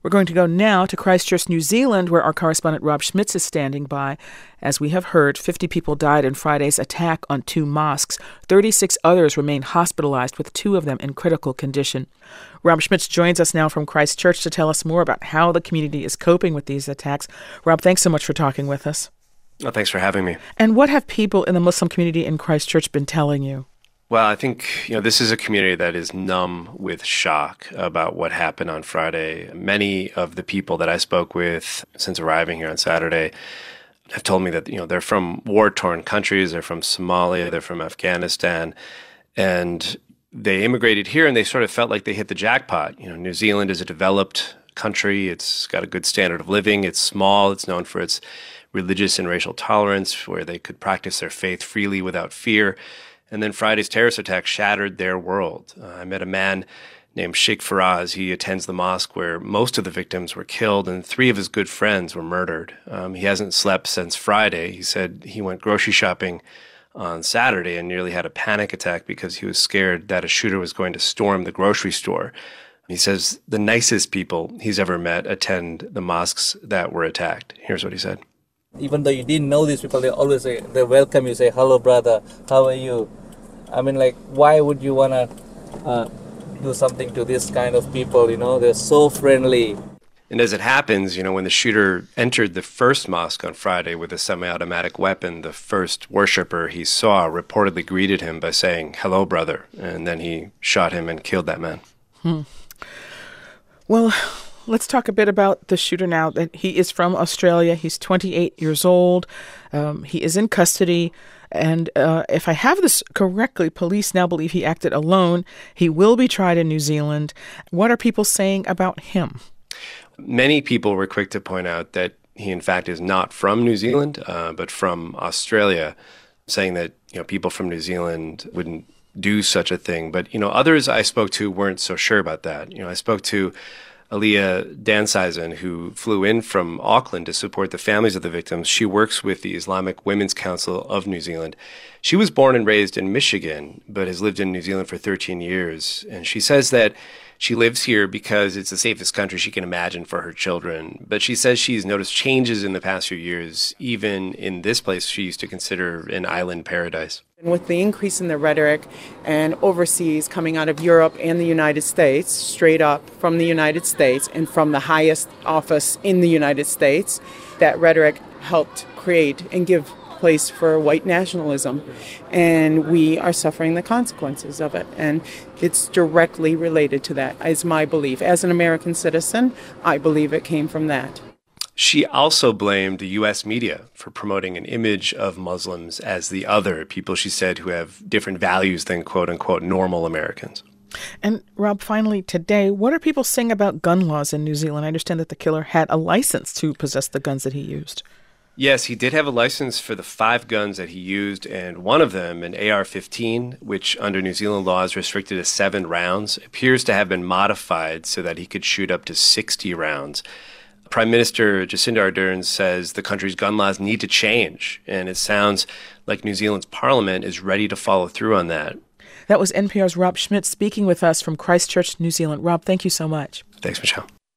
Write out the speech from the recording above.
We're going to go now to Christchurch, New Zealand, where our correspondent Rob Schmitz is standing by. As we have heard, 50 people died in Friday's attack on 2 mosques. 36 others remain hospitalized, with 2 of them in critical condition. Rob Schmitz joins us now from Christchurch to tell us more about how the community is coping with these attacks. Rob, thanks so much for talking with us. Oh, thanks for having me. And what have people in the Muslim community in Christchurch been telling you? Well, I think, this is a community that is numb with shock about what happened on Friday. Many of the people that I spoke with since arriving here on Saturday have told me that, they're from war-torn countries. They're from Somalia. They're from Afghanistan. And they immigrated here and they sort of felt like they hit the jackpot. New Zealand is a developed country. It's got a good standard of living. It's small. It's known for its religious and racial tolerance, where they could practice their faith freely without fear. And then Friday's terrorist attack shattered their world. I met a man named Sheikh Faraz. He attends the mosque where most of the victims were killed and 3 of his good friends were murdered. He hasn't slept since Friday. He said he went grocery shopping on Saturday and nearly had a panic attack because he was scared that a shooter was going to storm the grocery store. He says the nicest people he's ever met attend the mosques that were attacked. Here's what he said. Even though you didn't know these people, they always say, they welcome you, say, hello, brother, how are you? I mean, why would you want to do something to this kind of people, They're so friendly. And as it happens, when the shooter entered the first mosque on Friday with a semi-automatic weapon, the first worshiper he saw reportedly greeted him by saying, hello, brother. And then he shot him and killed that man. Well, let's talk a bit about the shooter now. He is from Australia. He's 28 years old. He is in custody. And if I have this correctly, police now believe he acted alone. He will be tried in New Zealand. What are people saying about him? Many people were quick to point out that he, in fact, is not from New Zealand, but from Australia, saying that people from New Zealand wouldn't do such a thing. But others I spoke to weren't so sure about that. I spoke to Aliyah Dansizen, who flew in from Auckland to support the families of the victims. She works with the Islamic Women's Council of New Zealand. She was born and raised in Michigan, but has lived in New Zealand for 13 years. And she says that she lives here because it's the safest country she can imagine for her children. But she says she's noticed changes in the past few years, even in this place she used to consider an island paradise. With the increase in the rhetoric and overseas coming out of Europe and the United States, straight up from the United States and from the highest office in the United States, that rhetoric helped create and give place for white nationalism. And we are suffering the consequences of it. And it's directly related to that, is my belief. As an American citizen, I believe it came from that. She also blamed the U.S. media for promoting an image of Muslims as the other, people, she said, who have different values than quote-unquote normal Americans. And Rob, finally today, what are people saying about gun laws in New Zealand? I understand that the killer had a license to possess the guns that he used. Yes, he did have a license for the 5 guns that he used, and one of them, an AR-15, which under New Zealand law is restricted to 7 rounds, appears to have been modified so that he could shoot up to 60 rounds. Prime Minister Jacinda Ardern says the country's gun laws need to change, and it sounds like New Zealand's parliament is ready to follow through on that. That was NPR's Rob Schmitz speaking with us from Christchurch, New Zealand. Rob, thank you so much. Thanks, Michelle.